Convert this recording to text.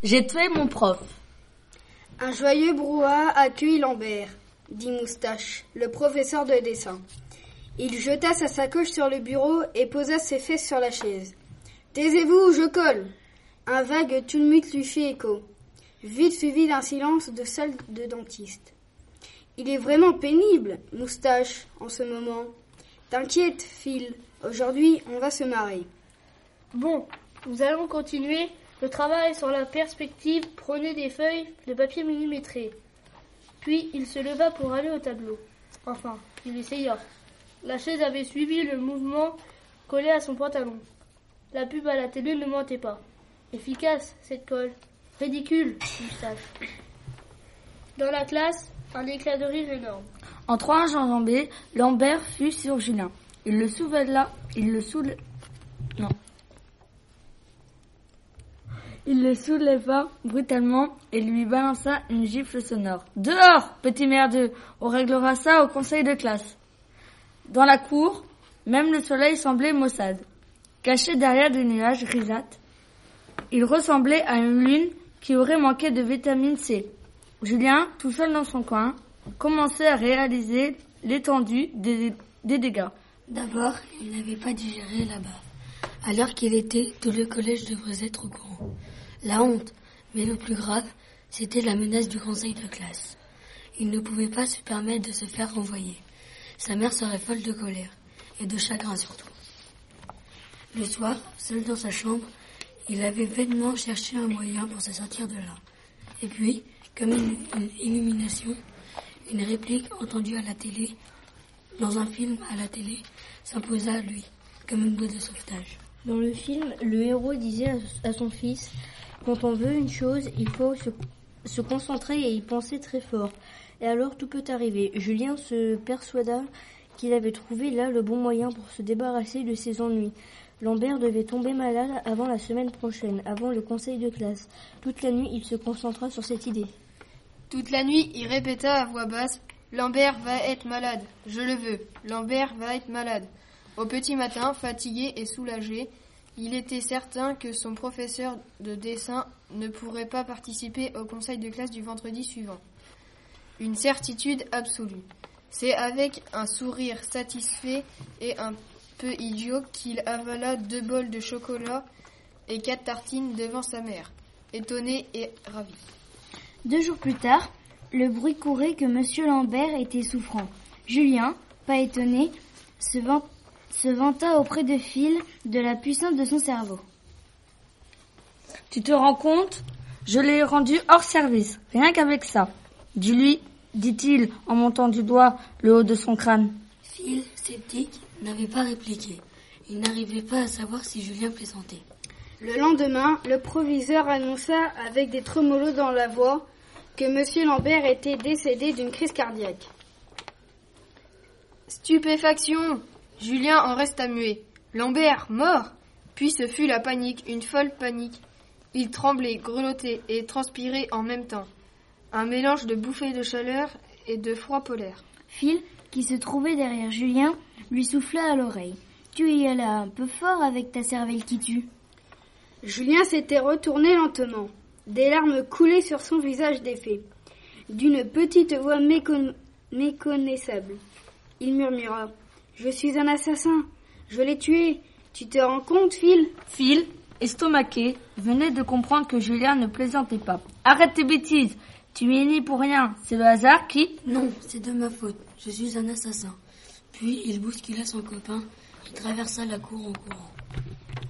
J'ai tué mon prof. Un joyeux brouhaha accueillit Lambert, dit Moustache, le professeur de dessin. Il jeta sa sacoche sur le bureau et posa ses fesses sur la chaise. « Taisez-vous ou je colle !» Un vague tumulte lui fit écho, vite suivi d'un silence de salle de dentiste. « Il est vraiment pénible, Moustache, en ce moment. T'inquiète, Phil, aujourd'hui on va se marrer. » Bon, nous allons continuer le travail sur la perspective, prenez des feuilles de papier millimétré. Puis il se leva pour aller au tableau. Enfin, il essaya. La chaise avait suivi le mouvement collé à son pantalon. La pub à la télé ne mentait pas. Efficace, cette colle. Ridicule, Moustache. Dans la classe, un éclat de rire énorme. En trois enjambées, Lambert fut sur Julien. Il le souleva brutalement et lui balança une gifle sonore. « Dehors, petit merdeux, on réglera ça au conseil de classe. » Dans la cour, même le soleil semblait maussade. Caché derrière des nuages grisâtres, il ressemblait à une lune qui aurait manqué de vitamine C. Julien, tout seul dans son coin, commençait à réaliser l'étendue des dégâts. D'abord, il n'avait pas digéré la baffe. À l'heure qu'il était, tout le collège devrait être au courant. La honte, mais le plus grave, c'était la menace du conseil de classe. Il ne pouvait pas se permettre de se faire renvoyer. Sa mère serait folle de colère, et de chagrin surtout. Le soir, seul dans sa chambre, il avait vainement cherché un moyen pour se sortir de là. Et puis, comme une illumination, une réplique entendue à la télé, dans un film à la télé, s'imposa à lui, comme une bouée de sauvetage. Dans le film, le héros disait à son fils « Quand on veut une chose, il faut se concentrer et y penser très fort. Et alors tout peut arriver. » Julien se persuada qu'il avait trouvé là le bon moyen pour se débarrasser de ses ennuis. Lambert devait tomber malade avant la semaine prochaine, avant le conseil de classe. Toute la nuit, il se concentra sur cette idée. Toute la nuit, il répéta à voix basse « Lambert va être malade, je le veux, Lambert va être malade. » Au petit matin, fatigué et soulagé, il était certain que son professeur de dessin ne pourrait pas participer au conseil de classe du vendredi suivant. Une certitude absolue. C'est avec un sourire satisfait et un peu idiot qu'il avala 2 bols de chocolat et 4 tartines devant sa mère, étonné et ravi. 2 jours plus tard, le bruit courait que M. Lambert était souffrant. Julien, pas étonné, se vanta auprès de Phil de la puissance de son cerveau. « Tu te rends compte ? Je l'ai rendu hors service, rien qu'avec ça. Dis-lui, dit-il en montant du doigt le haut de son crâne. » Phil, sceptique, n'avait pas répliqué. Il n'arrivait pas à savoir si Julien plaisantait. Le lendemain, le proviseur annonça avec des tremolos dans la voix que M. Lambert était décédé d'une crise cardiaque. Stupéfaction! Julien en resta muet. Lambert, mort! Puis ce fut la panique, une folle panique. Il tremblait, grelottait et transpirait en même temps. Un mélange de bouffées de chaleur et de froid polaire. Phil, qui se trouvait derrière Julien, lui souffla à l'oreille. « Tu y allais un peu fort avec ta cervelle qui tue. » Julien s'était retourné lentement. Des larmes coulaient sur son visage défait. D'une petite voix méconnaissable, il murmura « Je suis un assassin. Je l'ai tué. Tu te rends compte, Phil ?» Phil, estomaqué, venait de comprendre que Julien ne plaisantait pas. « Arrête tes bêtises. Tu y es ni pour rien. C'est le hasard qui... » « Non, c'est de ma faute. Je suis un assassin. » Puis il bouscula son copain et traversa la cour en courant.